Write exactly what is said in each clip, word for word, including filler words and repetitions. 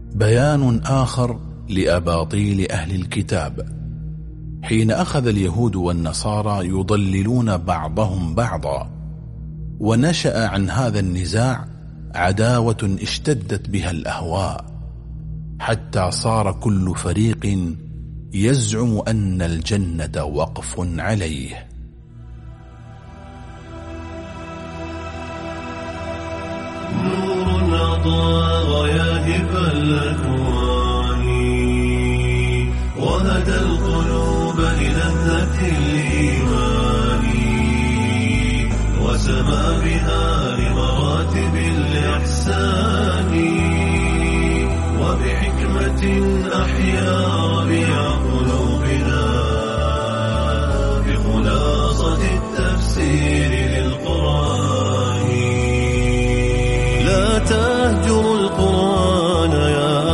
بيان آخر لأباطيل أهل الكتاب. حين أخذ اليهود والنصارى يضللون بعضهم بعضا، ونشأ عن هذا النزاع عداوة اشتدت بها الأهواء، حتى صار كل فريق يزعم أن الجنة وقف عليه. نور أضاء غياهب الأكوان، وهدى القلوب للذة الإيمان، وسما بها لمراتب الإحسان، وبحكمة أحيا ربيع قلوبنا بخلاصة التفسير للقرآن. لا تهجروا القرآن يا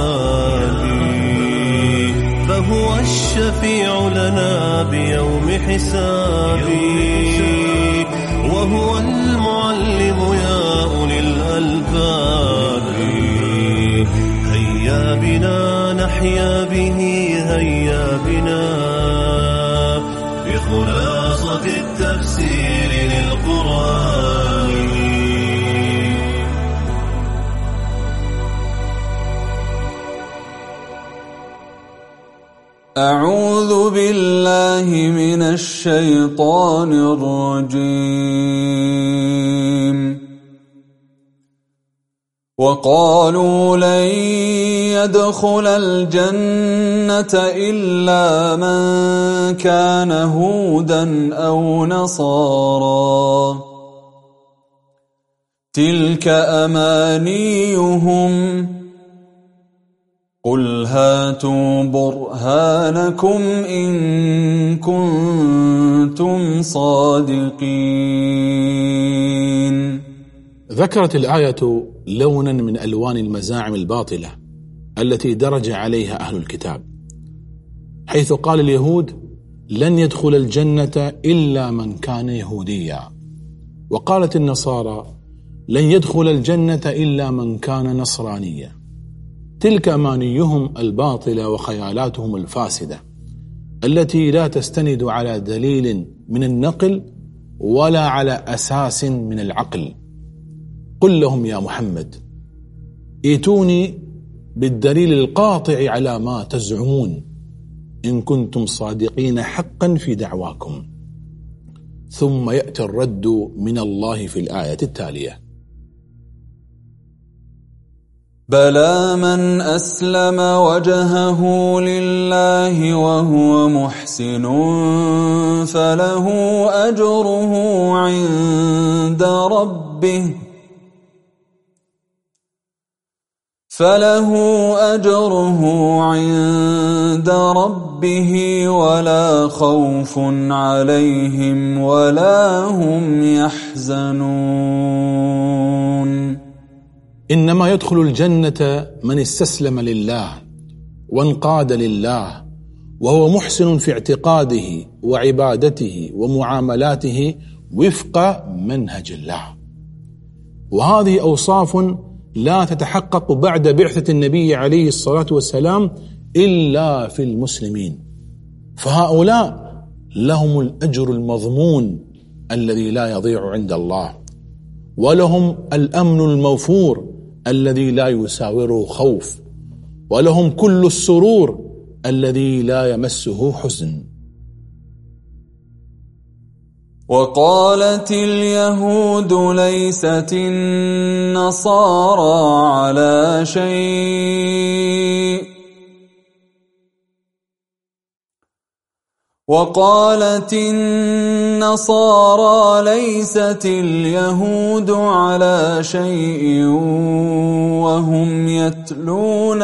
أحبابي، فهو الشفيع لنا بيوم حسابي، وهو المعلم يا أولي الألباب. هيا بنا نحيا به، هيا بنا بخلاصة التفسير للقرآن. أعوذ بالله من الشيطان الرجيم. وقالوا لن يدخل الجنة إلا من كان هودا أو نصارى، تلك أمانيهم، قل هاتوا برهانكم إن كنتم صادقين. ذكرت الآية لونا من ألوان المزاعم الباطلة التي درج عليها أهل الكتاب، حيث قال اليهود لن يدخل الجنة إلا من كان يهوديا، وقالت النصارى لن يدخل الجنة إلا من كان نصرانيا. تلك أمانيهم الباطلة وخيالاتهم الفاسدة التي لا تستند على دليل من النقل ولا على أساس من العقل. قل لهم يا محمد ائتوني بالدليل القاطع على ما تزعمون إن كنتم صادقين حقا في دعواكم. ثم يأتي الرد من الله في الآية التالية: بلى من أسلم وجهه لله وهو محسن فله أجره عند ربه فله أجره عند ربه ولا خوف عليهم ولا هم يحزنون. إنما يدخل الجنة من استسلم لله وانقاد لله وهو محسن في اعتقاده وعبادته ومعاملاته وفق منهج الله، وهذه أوصاف لا تتحقق بعد بعثة النبي عليه الصلاة والسلام إلا في المسلمين، فهؤلاء لهم الأجر المضمون الذي لا يضيع عند الله، ولهم الأمن الموفور الذي لا يساوره خوف، ولهم كل السرور الذي لا يمسه حزن. وقالت اليهود ليست النصارى على شيء وقالت النصارى ليست اليهود على شيء وهم يتلون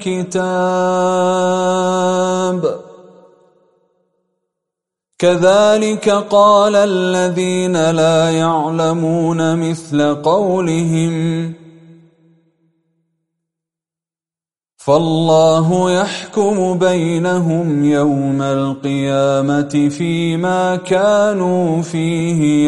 الكتاب كذلك قال الذين لا يعلمون مثل قولهم فالله يحكم بينهم يوم القيامة فيما كانوا فيه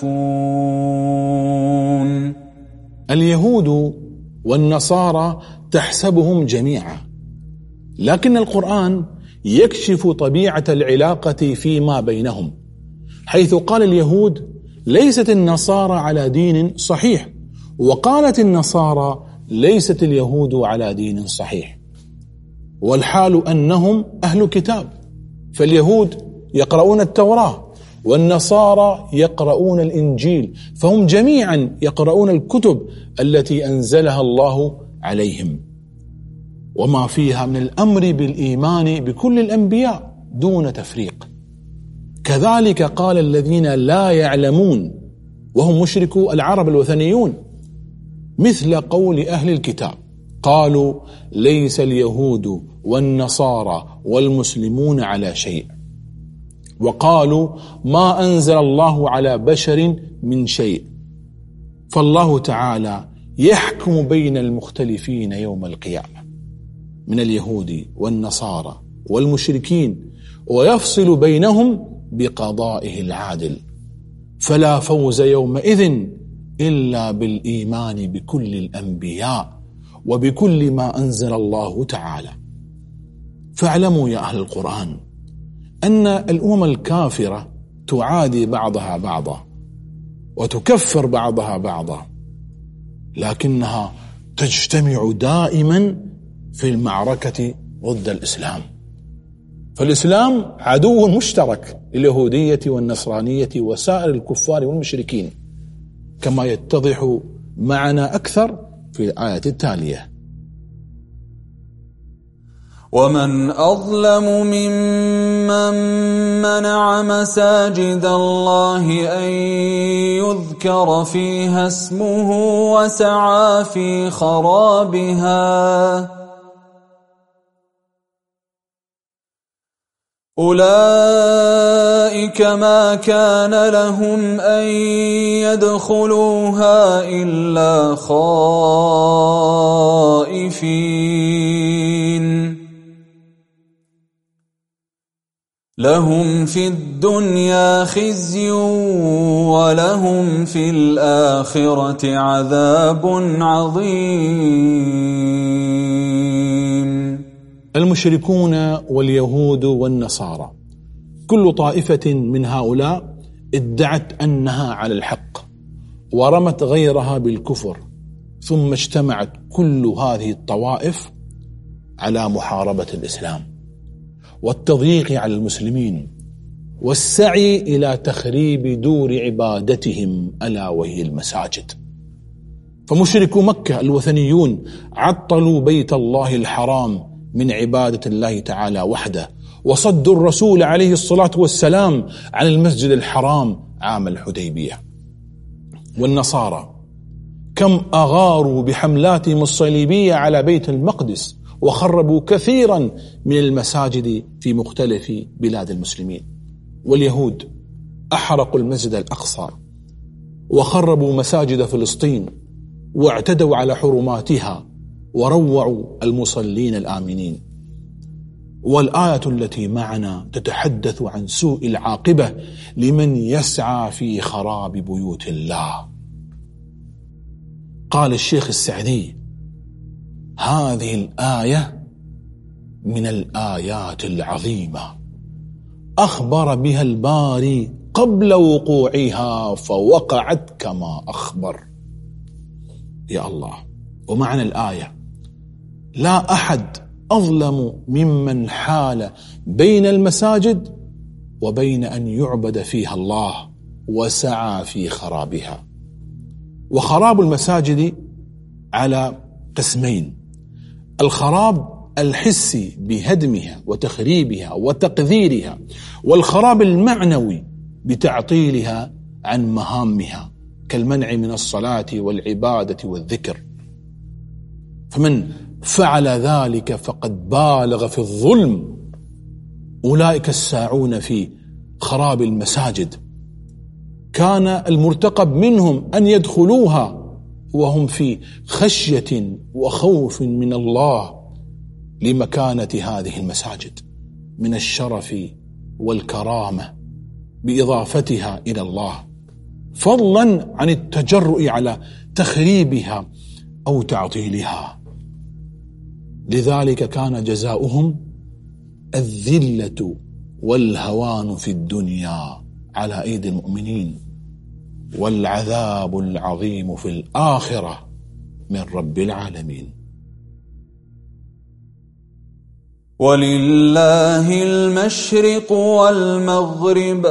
يختلفون. اليهود والنصارى تحسبهم جميعا، لكن القرآن يكشف طبيعة العلاقة فيما بينهم، حيث قال اليهود ليست النصارى على دين صحيح، وقالت النصارى ليست اليهود على دين صحيح، والحال أنهم أهل كتاب، فاليهود يقرؤون التوراة والنصارى يقرؤون الإنجيل، فهم جميعا يقرؤون الكتب التي أنزلها الله عليهم، وما فيها من الأمر بالإيمان بكل الأنبياء دون تفريق. كذلك قال الذين لا يعلمون وهم مشركو العرب الوثنيون، مثل قول أهل الكتاب قالوا ليس اليهود والنصارى والمسلمون على شيء، وقالوا ما أنزل الله على بشر من شيء، فالله تعالى يحكم بين المختلفين يوم القيامة من اليهود والنصارى والمشركين، ويفصل بينهم بقضائه العادل، فلا فوز يومئذ إلا بالإيمان بكل الأنبياء وبكل ما أنزل الله تعالى. فاعلموا يا أهل القرآن أن الأمم الكافرة تعادي بعضها بعضا وتكفر بعضها بعضا، لكنها تجتمع دائما في المعركة ضد الإسلام، فالإسلام عدو مشترك لليهودية والنصرانية وسائر الكفار والمشركين، كما يتضح معنا أكثر في الآية التالية: ومن أظلم ممن منع مساجد الله أن يذكر فيها اسمه وسعى في خرابها، أولئك ما كان لهم أن يدخلوها إلا خائفين، لهم في الدنيا خزي ولهم في الآخرة عذاب عظيم. المشركون واليهود والنصارى كل طائفة من هؤلاء ادعت أنها على الحق ورمت غيرها بالكفر، ثم اجتمعت كل هذه الطوائف على محاربة الإسلام والتضييق على المسلمين والسعي إلى تخريب دور عبادتهم ألا وهي المساجد. فمشركو مكة الوثنيون عطلوا بيت الله الحرام من عبادة الله تعالى وحده، وصدوا الرسول عليه الصلاة والسلام عن المسجد الحرام عام الحديبية. والنصارى كم أغاروا بحملاتهم الصليبية على بيت المقدس، وخربوا كثيرا من المساجد في مختلف بلاد المسلمين. واليهود أحرقوا المسجد الأقصى وخربوا مساجد فلسطين واعتدوا على حرماتها وروعوا المصلين الآمنين. والآية التي معنا تتحدث عن سوء العاقبة لمن يسعى في خراب بيوت الله. قال الشيخ السعدي: هذه الآية من الآيات العظيمة أخبر بها الباري قبل وقوعها فوقعت كما أخبر. يا الله. ومعنى الآية: لا أحد أظلم ممن حال بين المساجد وبين أن يعبد فيها الله وسعى في خرابها. وخراب المساجد على قسمين: الخراب الحسي بهدمها وتخريبها وتقذيرها، والخراب المعنوي بتعطيلها عن مهامها كالمنع من الصلاة والعبادة والذكر. فمن فعل ذلك فقد بالغ في الظلم. أولئك الساعون في خراب المساجد كان المرتقب منهم أن يدخلوها وهم في خشية وخوف من الله لمكانة هذه المساجد من الشرف والكرامة بإضافتها إلى الله، فضلا عن التجرؤ على تخريبها أو تعطيلها. لذلك كان جزاؤهم الذلة والهوان في الدنيا على أيدي المؤمنين، والعذاب العظيم في الآخرة من رب العالمين. ولله المشرق والمغرب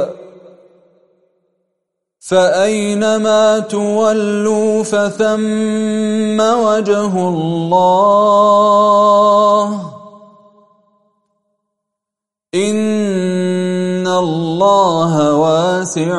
فأينما تولوا فثم وجه الله إن الله واسع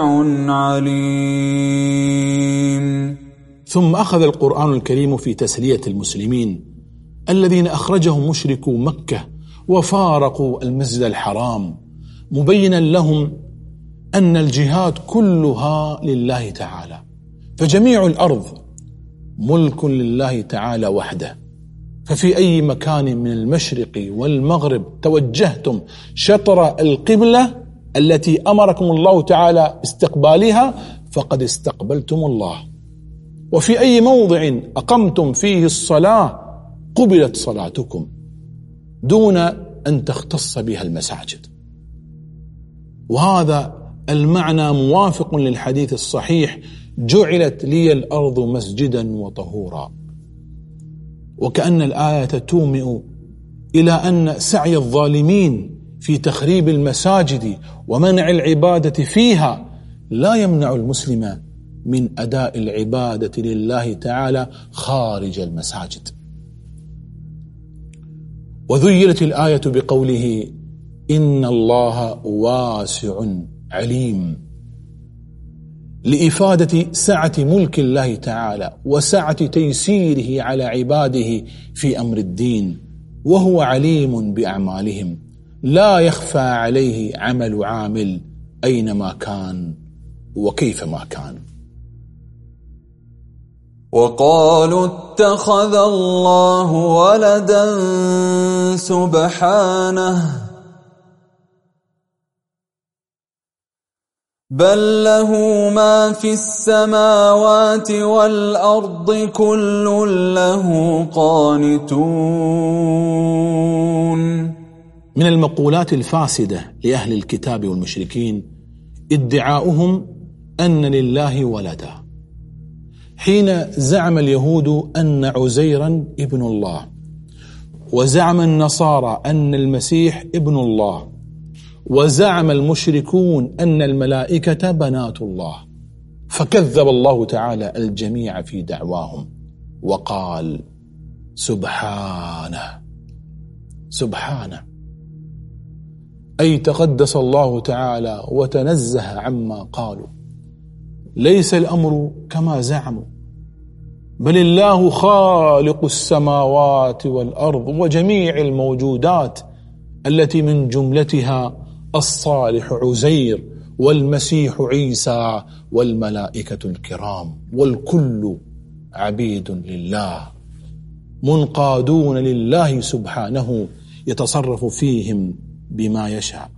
عليم. ثم أخذ القرآن الكريم في تسلية المسلمين الذين أخرجهم مشركو مكة وفارقوا المسجد الحرام، مبينا لهم أن الجهاد كلها لله تعالى، فجميع الأرض ملك لله تعالى وحده، ففي أي مكان من المشرق والمغرب توجهتم شطر القبلة التي أمركم الله تعالى استقبالها فقد استقبلتم الله، وفي أي موضع أقمتم فيه الصلاة قبلت صلاتكم دون أن تختص بها المساجد. وهذا المعنى موافق للحديث الصحيح: جعلت لي الأرض مسجدا وطهورا. وكأن الآية تومئ إلى أن سعي الظالمين في تخريب المساجد ومنع العبادة فيها لا يمنع المسلم من أداء العبادة لله تعالى خارج المساجد. وذيلت الآية بقوله: إن الله واسع عليم، لإفادة سعة ملك الله تعالى وسعة تيسيره على عباده في أمر الدين، وهو عليم بأعمالهم لا يخفى عليه عمل عامل أينما كان وكيفما كان. وقالوا اتخذ الله ولدا سبحانه بل له ما في السماوات والأرض كل له قانتون. من المقولات الفاسدة لأهل الكتاب والمشركين ادعاؤهم أن لله ولدا، حين زعم اليهود أن عزيرا ابن الله، وزعم النصارى أن المسيح ابن الله، وزعم المشركون أن الملائكة بنات الله، فكذب الله تعالى الجميع في دعواهم وقال: سبحانه سبحانه، أي تقدس الله تعالى وتنزه عما قالوا. ليس الأمر كما زعموا، بل الله خالق السماوات والأرض وجميع الموجودات التي من جملتها الصالح عزير والمسيح عيسى والملائكة الكرام، والكل عبيد لله منقادون لله سبحانه يتصرف فيهم بما يشاء.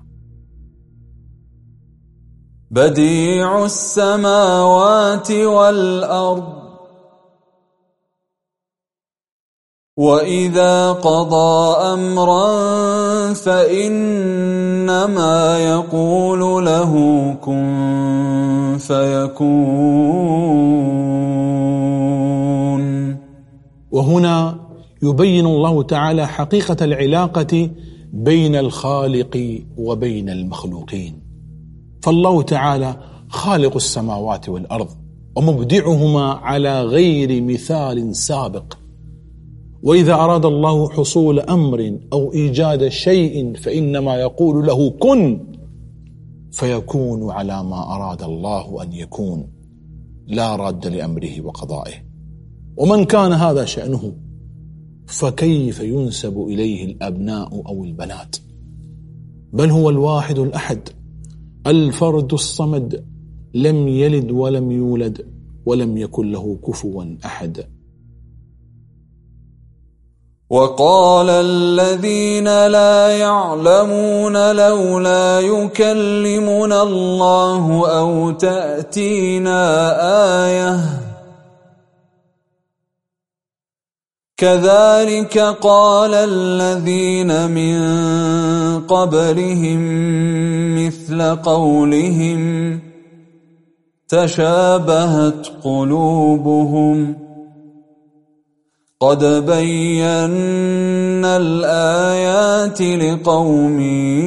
بديع السماوات والأرض وإذا قضى أمرا فإنما يقول له كن فيكون. وهنا يبين الله تعالى حقيقة العلاقة بين الخالق وبين المخلوقين، فالله تعالى خالق السماوات والأرض ومبدعهما على غير مثال سابق، وإذا أراد الله حصول أمر أو إيجاد شيء فإنما يقول له كن فيكون على ما أراد الله أن يكون، لا راد لأمره وقضائه. ومن كان هذا شأنه فكيف ينسب إليه الأبناء أو البنات؟ بل هو الواحد الأحد الفرد الصمد، لم يلد ولم يولد ولم يكن له كفوا أحد. وقال الذين لا يعلمون لولا يكلمنا الله أو تأتينا آية كذلك قال الذين من قبلهم مثل قولهم تشابهت قلوبهم قد بينا الآيات لقوم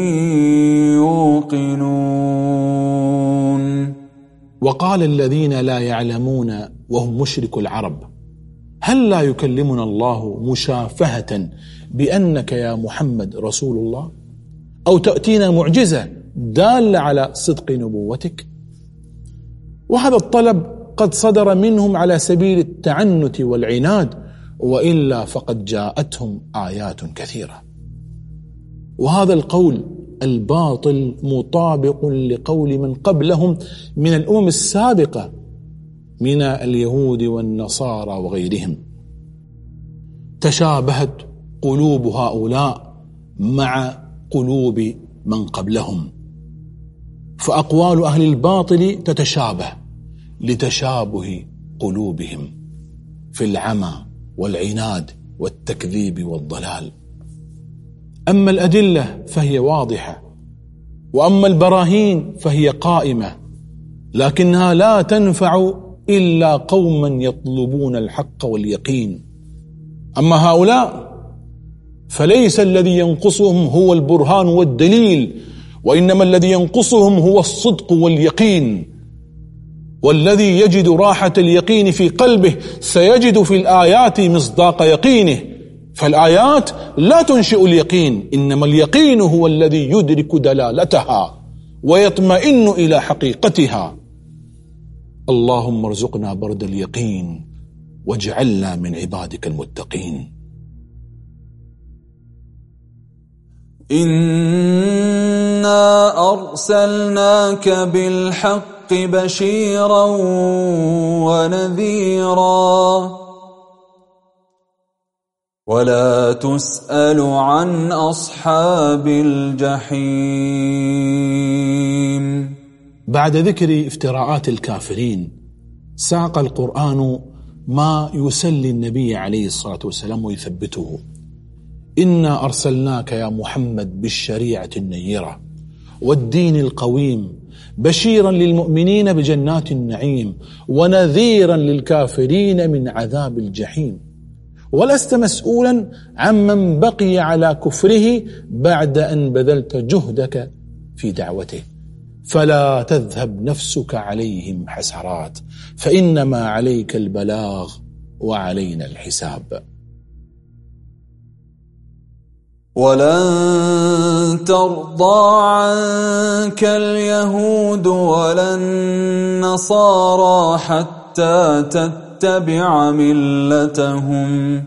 يوقنون. وقال الذين لا يعلمون وهم مشرك العرب هل لا يكلمنا الله مشافهة بأنك يا محمد رسول الله، أو تأتينا معجزة دالة على صدق نبوتك؟ وهذا الطلب قد صدر منهم على سبيل التعنت والعناد، وإلا فقد جاءتهم آيات كثيرة. وهذا القول الباطل مطابق لقول من قبلهم من الأمم السابقة من اليهود والنصارى وغيرهم. تشابهت قلوب هؤلاء مع قلوب من قبلهم، فأقوال أهل الباطل تتشابه لتشابه قلوبهم في العمى والعناد والتكذيب والضلال. أما الأدلة فهي واضحة، وأما البراهين فهي قائمة، لكنها لا تنفع إلا قوما يطلبون الحق واليقين. أما هؤلاء فليس الذي ينقصهم هو البرهان والدليل، وإنما الذي ينقصهم هو الصدق واليقين. والذي يجد راحة اليقين في قلبه سيجد في الآيات مصداق يقينه، فالآيات لا تنشئ اليقين، إنما اليقين هو الذي يدرك دلالتها ويطمئن إلى حقيقتها. اللهم ارزقنا برد اليقين واجعلنا من عبادك المتقين. إنا أرسلناك بالحق بشيرا ونذيرا ولا تسأل عن أصحاب الجحيم. بعد ذكر افتراءات الكافرين ساق القرآن ما يسلي النبي عليه الصلاة والسلام ويثبته. إنا أرسلناك يا محمد بالشريعة النيرة والدين القويم بشيرا للمؤمنين بجنات النعيم ونذيرا للكافرين من عذاب الجحيم. ولست مسؤولا عمن بقي على كفره بعد أن بذلت جهدك في دعوته، فلا تذهب نفسك عليهم حسرات، فإنما عليك البلاغ وعلينا الحساب. ولن ترضى عنك اليهود ولا النصارى حتى تتبع ملتهم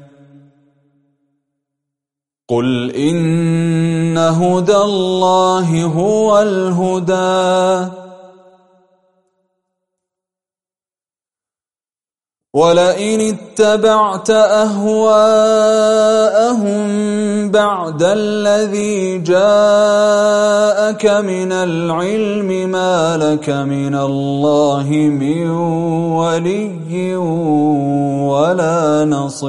قل إن هدى الله هو الهدى ولئن اتبعت أهواءهم بعد الذي جاءك من العلم ما لك من الله من ولي ولا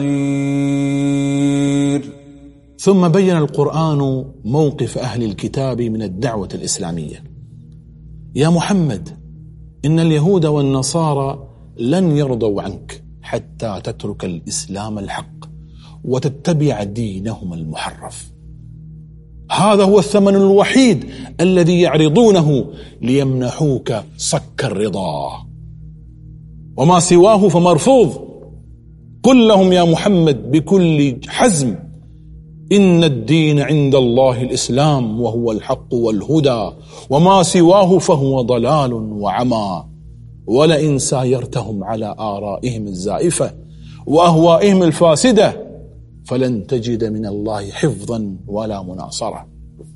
نصير. ثم بين القرآن موقف أهل الكتاب من الدعوة الإسلامية. يا محمد إن اليهود والنصارى لن يرضوا عنك حتى تترك الإسلام الحق وتتبع دينهم المحرف. هذا هو الثمن الوحيد الذي يعرضونه ليمنحوك صك الرضا، وما سواه فمرفوض. قل لهم يا محمد بكل حزم إن الدين عند الله الإسلام وهو الحق والهدى، وما سواه فهو ضلال وعمى. ولئن سايرتهم على آرائهم الزائفة وأهوائهم الفاسدة فلن تجد من الله حفظا ولا مناصرة.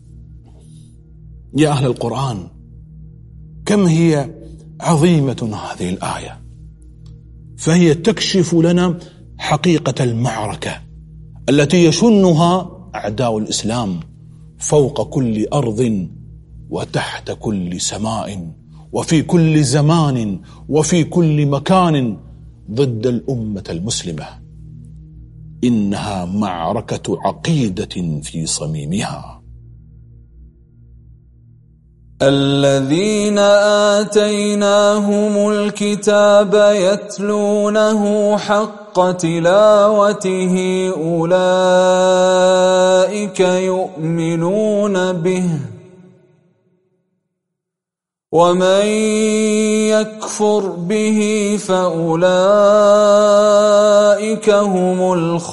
يا أهل القرآن، كم هي عظيمة هذه الآية، فهي تكشف لنا حقيقة المعركة التي يشنها أعداء الإسلام فوق كل أرض وتحت كل سماء وفي كل زمان وفي كل مكان ضد الأمة المسلمة. إنها معركة عقيدة في صميمها. الذين آتيناهم الكتاب يتلونه حق تلاوته أولئك يؤمنون به ومن يكفر به فأولئك هم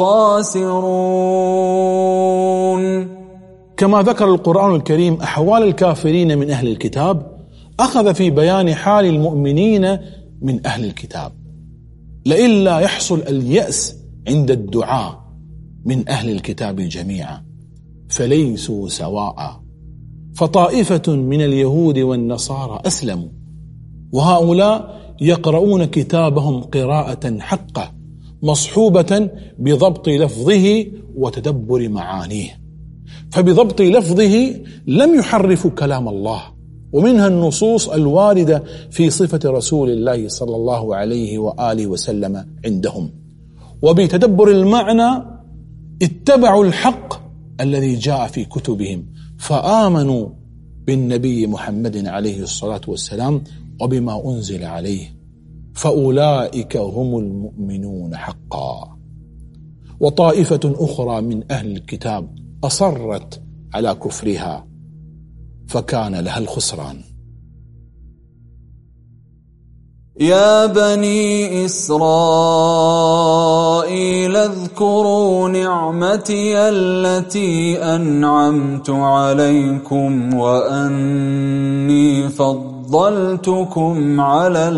الخاسرون. كما ذكر القرآن الكريم أحوال الكافرين من أهل الكتاب، أخذ في بيان حال المؤمنين من أهل الكتاب، لئلا يحصل اليأس عند الدعاء من أهل الكتاب جميعا، فليسوا سواء، فطائفة من اليهود والنصارى أسلموا، وهؤلاء يقرؤون كتابهم قراءة حقة مصحوبة بضبط لفظه وتدبر معانيه، فبضبط لفظه لم يحرفوا كلام الله، ومنها النصوص الواردة في صفة رسول الله صلى الله عليه وآله وسلم عندهم، وبتدبر المعنى اتبعوا الحق الذي جاء في كتبهم فآمنوا بالنبي محمد عليه الصلاة والسلام وبما أنزل عليه، فأولئك هم المؤمنون حقا. وطائفة أخرى من أهل الكتاب أصرت على كفرها فكان لها الخسران. يا بني إسرائيل اذكروا نعمتي التي أنعمت عليكم وأني فضلتكم على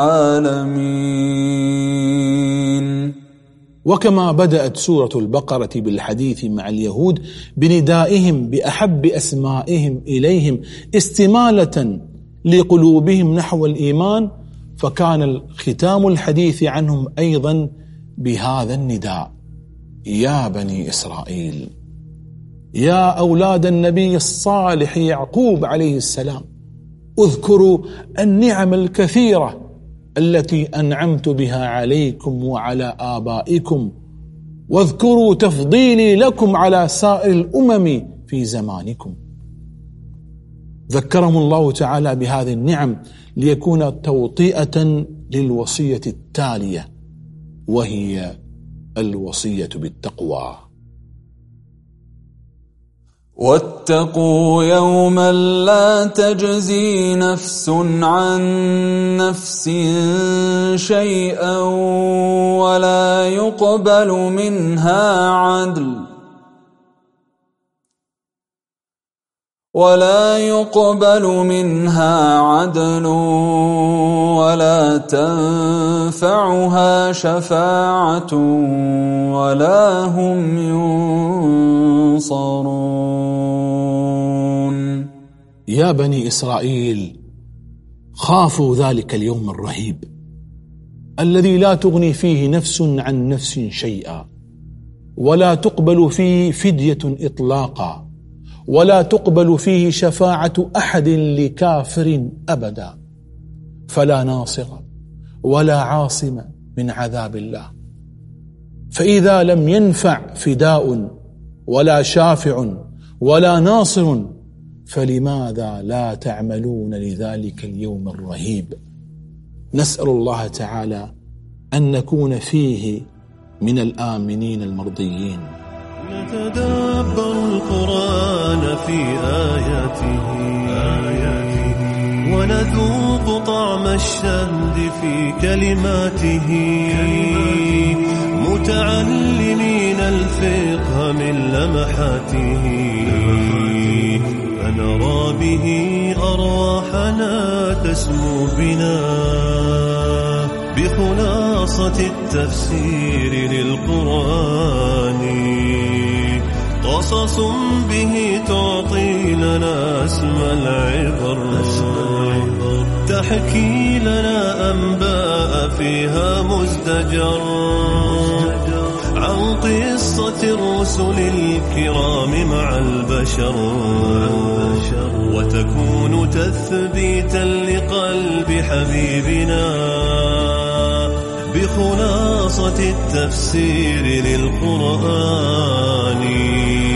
العالمين. وكما بدأت سورة البقرة بالحديث مع اليهود بندائهم بأحب أسمائهم إليهم استمالة لقلوبهم نحو الإيمان، فكان ختام الحديث عنهم أيضا بهذا النداء: يا بني إسرائيل، يا أولاد النبي الصالح يعقوب عليه السلام، اذكروا النعم الكثيرة التي أنعمت بها عليكم وعلى آبائكم، واذكروا تفضيلي لكم على سائر الأمم في زمانكم. ذكرهم الله تعالى بهذه النعم ليكون توطئة للوصية التالية، وهي الوصية بالتقوى. واتقوا يوما لا تجزي نفس عن نفس شيئا ولا يقبل منها عدل ولا يقبل منها عدل ولا تنفعها شفاعة ولا هم ينصرون. يا بني إسرائيل، خافوا ذلك اليوم الرهيب الذي لا تغني فيه نفس عن نفس شيئا، ولا تقبل فيه فدية إطلاقا، ولا تقبل فيه شفاعة أحد لكافر أبدا، فلا ناصر ولا عاصم من عذاب الله. فإذا لم ينفع فداء ولا شافع ولا ناصر، فلماذا لا تعملون لذلك اليوم الرهيب؟ نسأل الله تعالى أن نكون فيه من الآمنين المرضيين. نتدبر القرآن في آياته, آياته ونذوق طعم الشهد في كلماته, متعلمين الفقه من لمحاته, فنرى به أرواحنا تسمو بنا بخلاصة التفسير للقرآن, قصص به تعطي لنا اسم العبر, تحكي لنا أنباء فيها مزدجر عن قصة الرسل الكرام مع البشر, وتكون تثبيتا لقلب حبيبنا بخلاصة التفسير للقرآن.